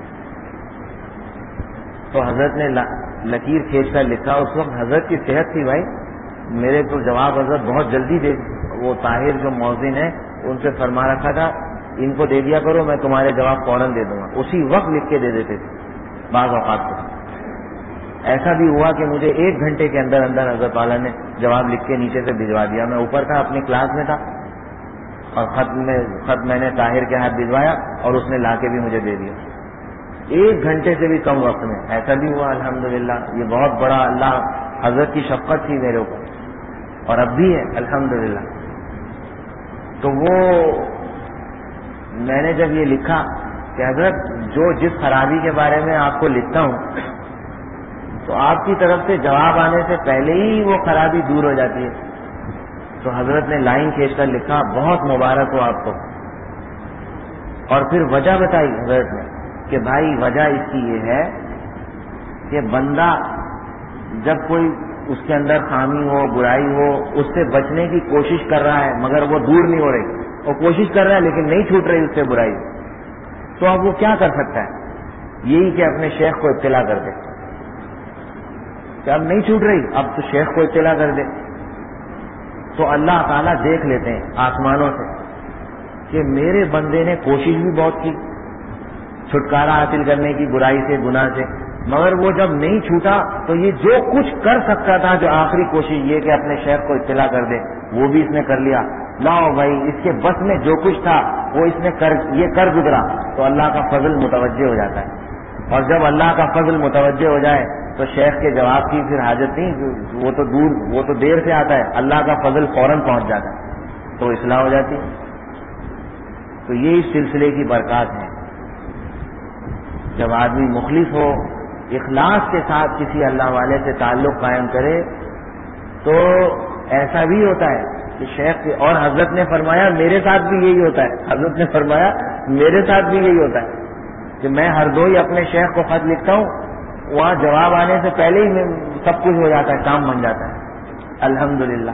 تو حضرت نے لکیر کھینچ کر لکھا. اس وقت حضرت کی صحت تھی بھائی، میرے کو جواب حضرت بہت جلدی دے. وہ طاہر جو موزن ہے ان سے فرما رکھا تھا ان کو دے دیا کرو، میں تمہارے جواب فوراً دے دوں گا. اسی وقت لکھ کے دے دیتے تھے. بعض اوقات کو ایسا بھی ہوا کہ مجھے 1 گھنٹے کے اندر حضرت والا نے جواب لکھ کے نیچے سے بھجوا دیا. میں اوپر تھا، اپنی کلاس میں تھا، اور خط میں نے طاہر کے ہاتھ بھجوایا اور اس نے لا کے بھی مجھے دے دیا. 1 گھنٹے سے بھی کم وقت میں. ایسا بھی ہوا الحمدللہ. یہ بہت بڑا اللہ حضرت کی شفقت تھی میرے اوپر، اور اب بھی ہے الحمدللہ. تو وہ میں نے جب یہ لکھا کہ حضرت جس خرابی کے بارے میں آپ کو لکھتا ہوں تو آپ کی طرف سے جواب آنے سے پہلے ہی وہ خرابی دور ہو جاتی ہے. تو حضرت نے لائن کھینچ کر لکھا بہت مبارک ہو آپ کو. اور پھر وجہ بتائی حضرت نے کہ بھائی وجہ اس کی یہ ہے کہ بندہ جب کوئی اس کے اندر خامی ہو، برائی ہو، اس سے بچنے کی کوشش کر رہا ہے مگر وہ دور نہیں ہو رہی، وہ کوشش کر رہا ہے لیکن نہیں چھوٹ رہی اس سے برائی، تو اب وہ کیا کر سکتا ہے؟ یہی کہ اپنے شیخ کو اطلاع کر دے کہ اب نہیں چھوٹ رہی، اب تو شیخ کو اطلاع کر دے. تو اللہ تعالیٰ دیکھ لیتے ہیں آسمانوں سے کہ میرے بندے نے کوشش بھی بہت کی چھٹکارا حاصل کرنے کی برائی سے، گناہ سے، مگر وہ جب نہیں چھوٹا تو یہ جو کچھ کر سکتا تھا، جو آخری کوشش یہ کہ اپنے شیخ کو اطلاع کر دے، وہ بھی اس نے کر لیا. لاؤ بھائی اس کے بس میں جو کچھ تھا وہ اس نے کر گزرا. تو اللہ کا فضل متوجہ ہو جاتا ہے. اور جب اللہ کا فضل متوجہ ہو جائے تو شیخ کے جواب کی پھر حاجت نہیں، وہ تو دیر سے آتا ہے. اللہ کا فضل فوراً پہنچ جاتا ہے تو اصلاح ہو جاتی ہے. تو یہ اس سلسلے کی برکات ہے. جب آدمی مخلص ہو، اخلاص کے ساتھ کسی اللہ والے سے تعلق قائم کرے تو ایسا بھی ہوتا ہے کہ شیخ اور حضرت نے فرمایا میرے ساتھ بھی یہی ہوتا ہے. حضرت نے فرمایا میرے ساتھ بھی یہی ہوتا ہے کہ میں ہر دوئی اپنے شیخ کو خط لکھتا ہوں، وہاں جواب آنے سے پہلے ہی سب کچھ ہو جاتا ہے، کام بن جاتا ہے الحمدللہ.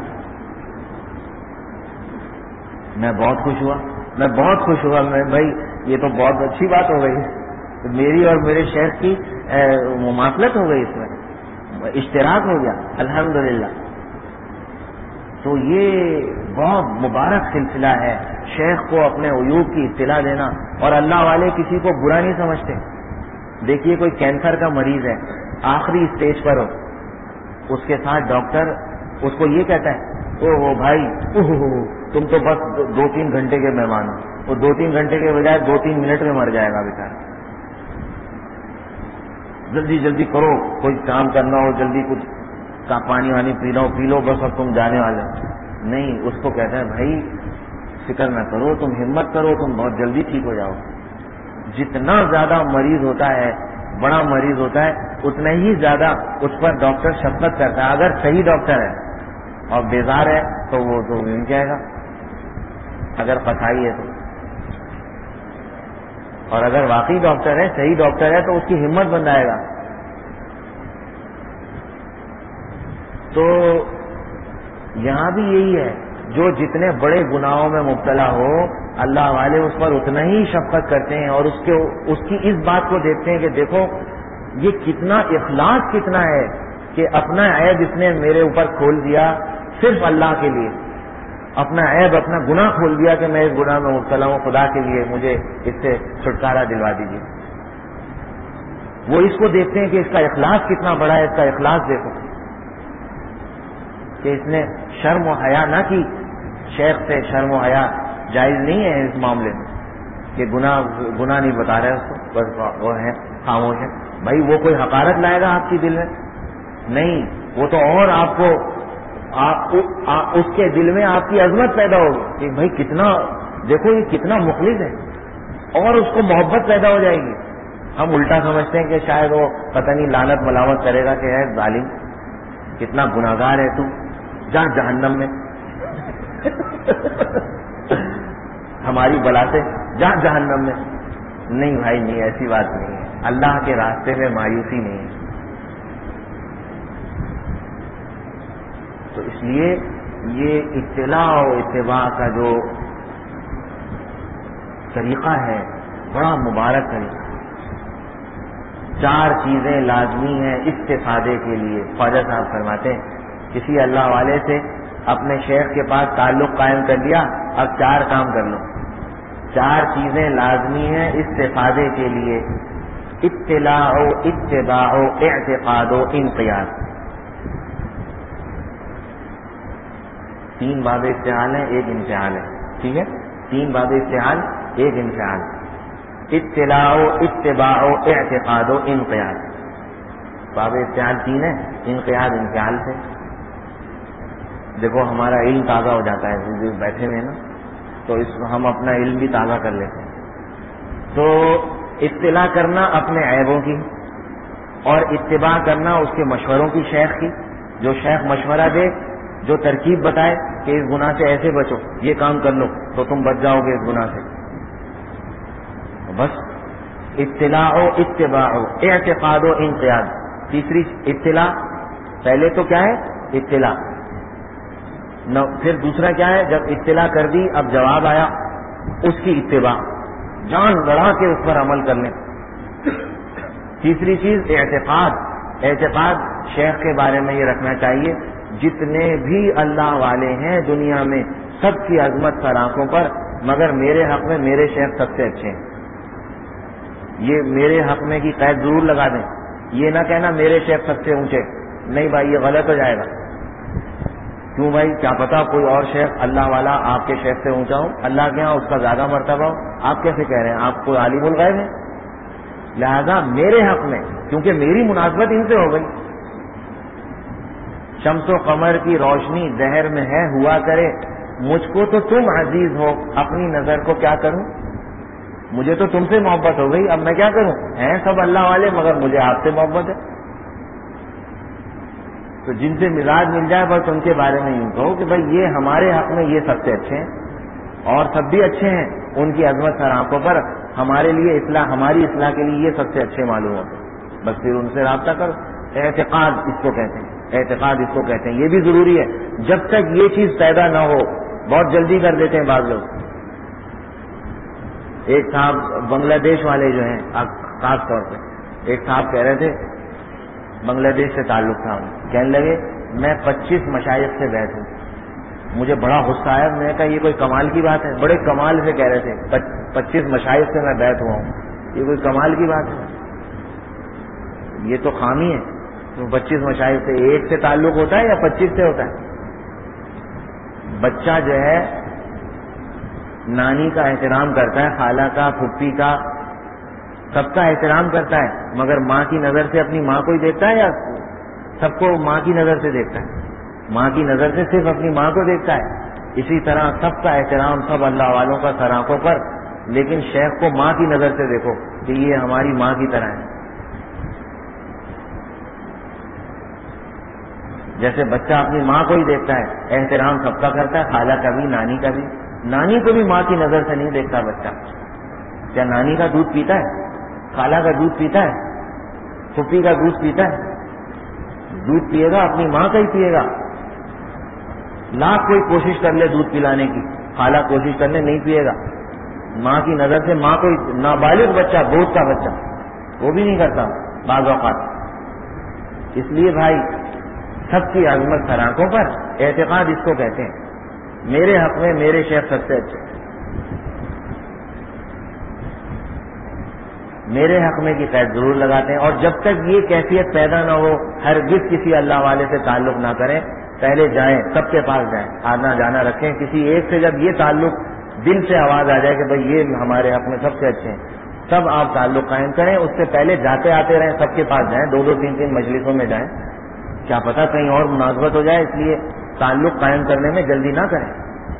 میں بہت خوش ہوا میں بھائی یہ تو بہت اچھی بات ہو گئی. میری اور میرے شیخ کی مماثلت ہو گئی، اس میں اشتراک ہو گیا الحمدللہ. تو یہ بہت مبارک سلسلہ ہے شیخ کو اپنے عیوب کی اطلاع دینا. اور اللہ والے کسی کو برا نہیں سمجھتے. دیکھیے کوئی کینسر کا مریض ہے، آخری اسٹیج پر ہو، اس کے ساتھ ڈاکٹر اس کو یہ کہتا ہے اوہ بھائی تم تو بس 2-3 گھنٹے کے مہمان ہو. وہ 2-3 گھنٹے کے بجائے 2-3 منٹ میں مر جائے گا بیچارہ. جلدی کرو، کوئی کام کرنا ہو، جلدی کچھ کا پانی وانی پی لو بس اب تم جانے والے. نہیں، اس کو کہتا ہے بھائی فکر نہ کرو، تم ہمت کرو، تم بہت جلدی ٹھیک ہو جاؤ. جتنا زیادہ مریض ہوتا ہے، بڑا مریض ہوتا ہے، اتنا ہی زیادہ اس پر ڈاکٹر شفقت کرتا ہے. اگر صحیح ڈاکٹر ہے اور بیزار ہے تو وہ تو مل جائے گا اگر فسائی ہے تو. اور اگر واقعی ڈاکٹر ہے، صحیح ڈاکٹر ہے، تو اس کی ہمت بن جائے گا. تو یہاں بھی یہی ہے، جو جتنے بڑے گناہوں میں مبتلا ہو اللہ والے اس پر اتنا ہی شفقت کرتے ہیں اور اس کی اس بات کو دیکھتے ہیں کہ دیکھو یہ کتنا اخلاص کتنا ہے کہ اپنا عیب اس نے میرے اوپر کھول دیا صرف اللہ کے لیے. اپنا عیب، اپنا گناہ کھول دیا کہ میں اس گناہ میں مبتلا ہوں، خدا کے لیے مجھے اس سے چھٹکارا دلوا دیجیے. وہ اس کو دیکھتے ہیں کہ اس کا اخلاص کتنا بڑا ہے. اس کا اخلاص دیکھو کہ اس نے شرم و حیا نہ کی. شیخ سے شرم و حیا جائز نہیں ہے اس معاملے میں کہ گناہ نہیں بتا رہے اس کو، بس وہ ہے خاموش ہے. بھائی وہ کوئی حقارت لائے گا آپ کی دل میں؟ نہیں، وہ تو اور آپ کو اس کے دل میں آپ کی عظمت پیدا ہوگی کہ بھائی کتنا، دیکھو یہ کتنا مخلص ہے، اور اس کو محبت پیدا ہو جائے گی. ہم الٹا سمجھتے ہیں کہ شاید وہ پتہ نہیں لعنت ملامت کرے گا کہ اے ظالم کتنا گناہگار ہے تو، جا جہنم میں. ہماری بلا سے جا جہنم میں. نہیں بھائی نہیں، ایسی بات نہیں ہے. اللہ کے راستے میں مایوسی نہیں ہے. تو اس لیے یہ اطلاع و اتباع کا جو طریقہ ہے بڑا مبارک طریقہ. 4 چیزیں لازمی ہیں استفادے کے لیے. خواجہ صاحب فرماتے ہیں کسی اللہ والے سے اپنے شیخ کے پاس تعلق قائم کر لیا، اب 4 کام کر لو. 4 چیزیں لازمی ہیں استفادے کے لیے: اطلاع و اتباع و اعتقاد و انقیاد. 3 باب استعال ہیں، ایک انفعال ہے. ٹھیک ہے، 3 باب استعال، ایک انفعال. اطلاع و اتباع و اعتقاد و انقیاد. باب استعال 3 ہے، انقیاد انفعال سے. دیکھو ہمارا علم تازہ ہو جاتا ہے جو بیٹھے ہوئے نا، تو ہم اپنا علم بھی تازہ کر لیتے ہیں. تو اطلاع کرنا اپنے عیبوں کی، اور اتباع کرنا اس کے مشوروں کی، شیخ کی. جو شیخ مشورہ دے، جو ترکیب بتائے کہ اس گناہ سے ایسے بچو، یہ کام کر لو تو تم بچ جاؤ گے اس گناہ سے. بس اطلاع و اتباع و اعتقاد و انقیاد. تیسری اطلاع، پہلے تو کیا ہے اطلاع، پھر دوسرا کیا ہے جب اطلاع کر دی اب جواب آیا اس کی اتباع، جان لڑا کے اس پر عمل کر لیں. تیسری چیز اعتقاد. اعتقاد شیخ کے بارے میں یہ رکھنا چاہیے جتنے بھی اللہ والے ہیں دنیا میں سب کی عظمت سر آنکھوں پر، مگر میرے حق میں میرے شیخ سب سے اچھے ہیں. یہ میرے حق میں کی قید ضرور لگا دیں. یہ نہ کہنا میرے شیخ سب سے اونچے. نہیں بھائی، یہ غلط ہو جائے گا. کیوں بھائی؟ کیا پتا کوئی اور شیخ اللہ والا آپ کے شیخ سے اونچا ہو، اللہ کے ہاں اس کا زیادہ مرتبہ ہو. آپ کیسے کہہ رہے ہیں؟ آپ کوئی عالم الغیب ہیں؟ لہذا میرے حق میں، کیونکہ میری مناسبت ان سے ہو گئی. شمس و قمر کی روشنی زہر میں ہے ہوا کرے، مجھ کو تو تم عزیز ہو، اپنی نظر کو کیا کروں؟ مجھے تو تم سے محبت ہو گئی، اب میں کیا کروں؟ ہیں سب اللہ والے مگر مجھے آپ سے محبت ہے. تو جن سے مزاج مل جائے بس ان کے بارے میں یوں کہو کہ بھائی یہ ہمارے حق میں یہ سب سے اچھے ہیں، اور سب بھی اچھے ہیں، ان کی عظمت سر آنکھوں پر. ہمارے لیے اصلاح، ہماری اصلاح کے لیے یہ سب سے اچھے معلوم ہوتے ہیں. بس پھر ان سے رابطہ کرو. اعتقاد اس کو کہتے ہیں، اعتقاد اس کو کہتے ہیں. یہ بھی ضروری ہے. جب تک یہ چیز پیدا نہ ہو، بہت جلدی کر دیتے ہیں بعض لوگ. ایک صاحب بنگلہ دیش والے جو ہیں خاص طور پہ، ایک صاحب کہہ رہے تھے بنگلہ دیش سے تعلق تھا، کہنے لگے میں 25 مشائخ سے بیعت ہوں. مجھے بڑا غصہ آیا. میں نے کہا یہ کوئی کمال کی بات ہے؟ بڑے کمال سے کہہ رہے تھے 25 مشائخ سے میں بیعت ہوا ہوں. یہ کوئی کمال کی بات ہے؟ یہ تو خامی ہے. تو 25 مشائخ سے ایک سے تعلق ہوتا ہے یا 25 سے ہوتا ہے؟ بچہ جو ہے نانی کا احترام کرتا ہے، خالہ کا، پھپھی کا، سب کا احترام کرتا ہے، مگر ماں کی نظر سے اپنی ماں کو ہی دیکھتا ہے یا سب کو ماں کی نظر سے دیکھتا ہے؟ ماں کی نظر سے صرف اپنی ماں کو دیکھتا ہے. اسی طرح سب کا احترام سب اللہ والوں کا سر آنکھوں پر، لیکن شیخ کو ماں کی نظر سے دیکھو کہ یہ ہماری ماں کی طرح ہے. جیسے بچہ اپنی ماں کو ہی دیکھتا ہے، احترام سب کا کرتا ہے، خالہ کا بھی، نانی کا بھی. نانی کو بھی ماں کی نظر سے نہیں دیکھتا بچہ. کیا نانی کا دودھ پیتا ہے؟ خالہ کا دودھ پیتا ہے؟ پھوپھی کا دودھ پیتا ہے؟ دودھ پیے گا اپنی ماں کا ہی پیے گا. لاکھ کوئی کوشش کر لے دودھ پلانے کی، خالہ کوشش کر لے نہیں پیے گا. ماں کی نظر سے ماں کو ہی، نابالغ بچہ، گود کا بچہ، وہ بھی نہیں کرتا بعض اوقات. اس لیے بھائی سب کی عظمت سر آنکھوں پر. اعتقاد اس کو کہتے ہیں. میرے حق میں میرے شیخ سب سے اچھے، میرے حق میں کی قید ضرور لگاتے ہیں. اور جب تک یہ کیفیت پیدا نہ ہو ہرگز کسی اللہ والے سے تعلق نہ کریں. پہلے جائیں، سب کے پاس جائیں، آنا جانا رکھیں. کسی ایک سے جب یہ تعلق دل سے آواز آ جائے کہ بھائی یہ ہمارے حق میں سب سے اچھے ہیں، تب آپ تعلق قائم کریں. اس سے پہلے جاتے آتے رہیں، سب کے پاس جائیں، 2 3 مجلسوں میں جائیں. کیا پتا کہیں اور مناسبت ہو جائے، اس لیے تعلق قائم کرنے میں جلدی نہ کریں.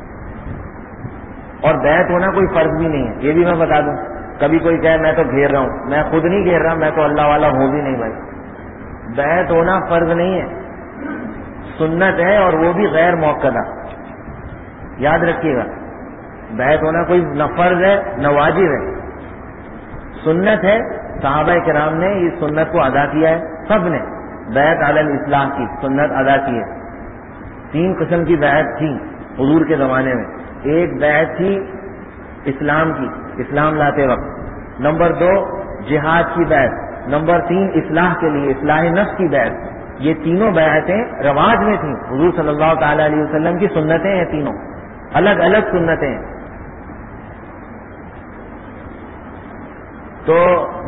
اور بیعت ہونا کوئی فرض بھی نہیں ہے، یہ بھی میں بتا دوں. کبھی کوئی کہے میں تو گھیر رہا ہوں، میں خود نہیں گھیر رہا، میں تو اللہ والا ہوں بھی نہیں. بھائی بیعت ہونا فرض نہیں ہے، سنت ہے، اور وہ بھی غیر موقدہ. یاد رکھیے گا، بیعت ہونا کوئی نہ فرض ہے نہ واجب ہے، سنت ہے. صحابہ کرام نے اس سنت کو ادا کیا ہے، سب نے بیعت علی الاصلاح کی سنت ادا کی ہے. 3 قسم کی بیعت تھی حضور کے زمانے میں. ایک بیعت تھی اسلام کی، اسلام لاتے وقت. نمبر 2 جہاد کی بیعت. نمبر 3 اصلاح کے لیے، اصلاح نفس کی بیعت. یہ تینوں بیعتیں رواج میں تھیں، حضور صلی اللہ تعالی علیہ وسلم کی سنتیں ہیں، تینوں الگ الگ سنتیں ہیں. تو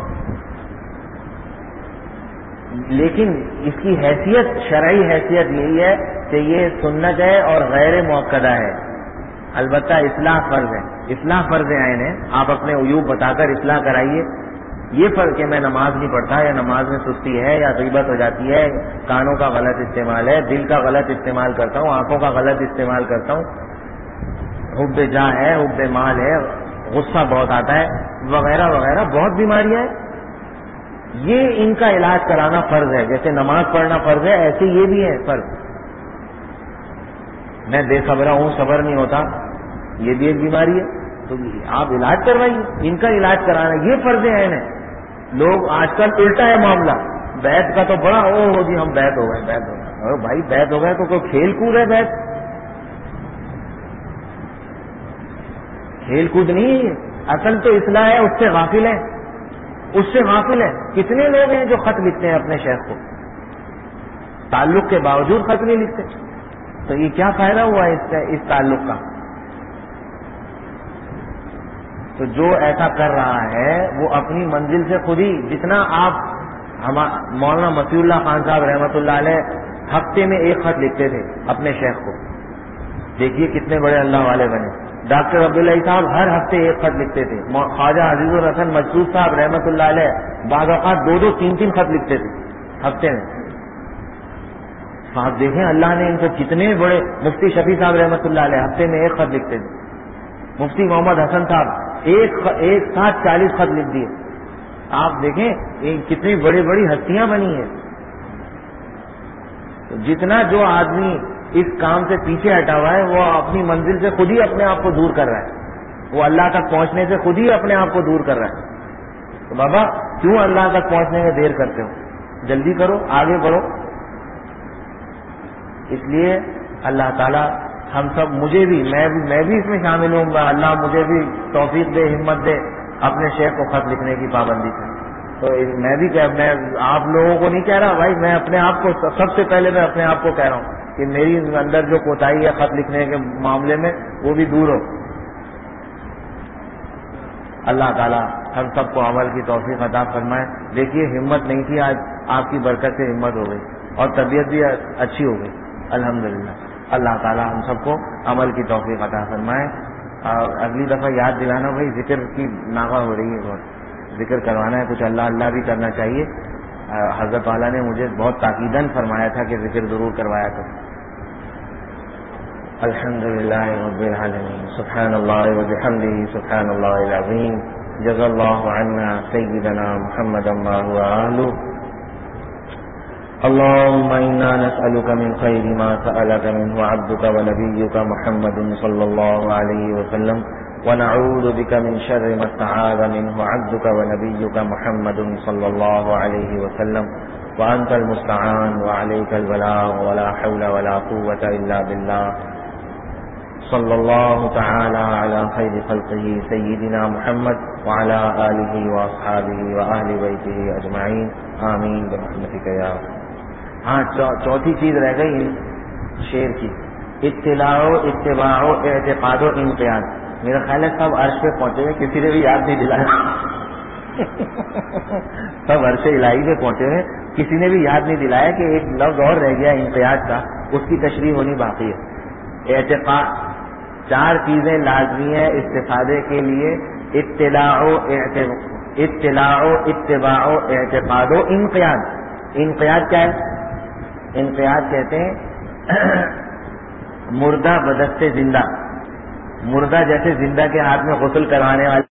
لیکن اس کی حیثیت، شرعی حیثیت یہی ہے کہ یہ سنت ہے اور غیر موقدہ ہے. البتہ اصلاح فرض ہے، اصلاح فرض عین ہے. آپ اپنے عیوب بتا کر اصلاح کرائیے. یہ فرق کہ میں نماز نہیں پڑھتا یا نماز میں سستی ہے یا غیبت ہو جاتی ہے، کانوں کا غلط استعمال ہے، دل کا غلط استعمال کرتا ہوں، آنکھوں کا غلط استعمال کرتا ہوں، حب جاہ ہے، حب مال ہے، غصہ بہت آتا ہے، وغیرہ وغیرہ بہت بیماریاں ہیں. یہ ان کا علاج کرانا فرض ہے. جیسے نماز پڑھنا فرض ہے، ایسے یہ بھی ہے فرض. میں بے صبرا ہوں، صبر نہیں ہوتا، یہ بھی ایک بیماری ہے. تو آپ علاج کروائیے، ان کا علاج کرانا یہ فرض عین ہے. لوگ آج کل الٹا ہے معاملہ، بیعت کا تو بڑا ہو جی ہم بیعت ہو گئے، بیعت ہو گئے. اور بھائی بیعت ہو گئے تو کوئی کھیل کود ہے؟ بیعت کھیل کود نہیں ہے. اصل تو اصلاح ہے، اس سے غافل ہے، اس سے غافل ہے. کتنے لوگ ہیں جو خط لکھتے ہیں اپنے شیخ کو، تعلق کے باوجود خط نہیں لکھتے. تو یہ کیا فائدہ ہوا اس تعلق کا؟ تو جو ایسا کر رہا ہے وہ اپنی منزل سے خود ہی، جتنا آپ مولانا مسیح اللہ خان صاحب رحمۃ اللہ علیہ ہفتے میں 1 خط لکھتے تھے اپنے شیخ کو، دیکھیے کتنے بڑے اللہ والے بنے. ڈاکٹر عبداللہ صاحب ہر ہفتے 1 خط لکھتے تھے. خواجہ عزیز الحسن مجدود صاحب رحمۃ اللہ علیہ بعض اوقات 2-2 3-3 خط لکھتے تھے ہفتے میں. آپ دیکھیں اللہ نے ان کو کتنے بڑے. مفتی شفیع صاحب رحمۃ اللہ علیہ ہفتے میں 1 خط لکھتے تھے. مفتی محمد حسن صاحب ایک ساتھ 40 خط لکھ دیے. آپ دیکھیں کتنی بڑی بڑی ہستیاں بنی ہیں. تو جتنا جو آدمی اس کام سے پیچھے ہٹا ہوا ہے وہ اپنی منزل سے خود ہی اپنے آپ کو دور کر رہا ہے، وہ اللہ تک پہنچنے سے خود ہی اپنے آپ کو دور کر رہا ہے. تو بابا کیوں اللہ تک پہنچنے میں دیر کرتے ہو؟ جلدی کرو، آگے بڑھو. اس لیے اللہ تعالیٰ ہم سب، مجھے بھی، میں بھی اس میں شامل ہوں گا. اللہ مجھے بھی توفیق دے، ہمت دے اپنے شیخ کو خط لکھنے کی پابندی سے. تو میں بھی میں آپ لوگوں کو نہیں کہہ رہا بھائی، میں اپنے آپ کو سب سے پہلے میں اپنے آپ کو کہہ رہا ہوں کہ میری اندر جو کوتاہی ہے خط لکھنے کے معاملے میں وہ بھی دور ہو. اللہ تعالیٰ ہم سب کو عمل کی توفیق عطا فرمائے. دیکھیے ہمت نہیں تھی، آج آپ کی برکت سے ہمت ہو گئی اور طبیعت بھی اچھی ہو گئی الحمدللہ. اللہ تعالیٰ ہم سب کو عمل کی توفیق عطا فرمائے. اور اگلی دفعہ یاد دلانا بھائی، ذکر کی ناغہ ہو رہی ہے، بہت ذکر کروانا ہے، کچھ اللہ اللہ بھی کرنا چاہیے. حضرت والا نے مجھے بہت تاکیداً فرمایا تھا کہ ذکر ضرور کروایا کرو. الحمدللہ رب العالمین. سبحان اللہ وبحمدہ، سبحان اللہ العظیم. جزا اللہ عنا سیدنا محمد ما هو اہلہ. اللهم إنا نسألك من خير ما سألك منه عبدك ونبيك محمد صلى الله عليه وسلم، ونعوذ بك من شر ما استعاذ منه عبدك ونبيك محمد صلى الله عليه وسلم، وأنت المستعان وعليك البلاغ ولا حول ولا قوة إلا بالله. صلى الله تعالى على خير خلقه سيدنا محمد وعلى آله وأصحابه وأهل بيته أجمعين آمين برحمتك يا رب. ہاں چوتھی چیز رہ گئی شعر کی، اطلاع و اتباع و اعتقاد و انقیاد. میرا خیال ہے سب عرش پہ پہنچے ہوئے، کسی نے بھی یاد نہیں دلایا. سب عرش الہی پہ پہنچے ہوئے، کسی نے بھی یاد نہیں دلایا کہ ایک لفظ اور رہ گیا انقیاد کا، اس کی تشریح ہونی باقی ہے. اعتقاد، 4 چیزیں لازمی ہیں استفادے کے لیے: اطلاع و اتباع و اعتقاد و انقیاد. انقیاد کیا ہے؟ انقیاد کہتے ہیں مردہ بدست زندہ. مردہ جیسے زندہ کے ہاتھ میں غسل کروانے والے